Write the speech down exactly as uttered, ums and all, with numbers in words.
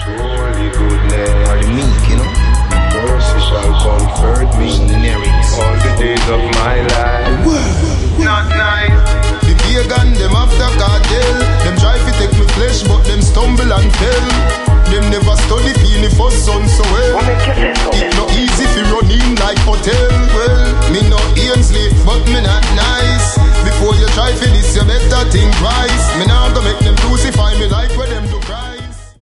Holy goodness. Or the meek, you know. Mercy shall comfort me Lyrics. all the days of my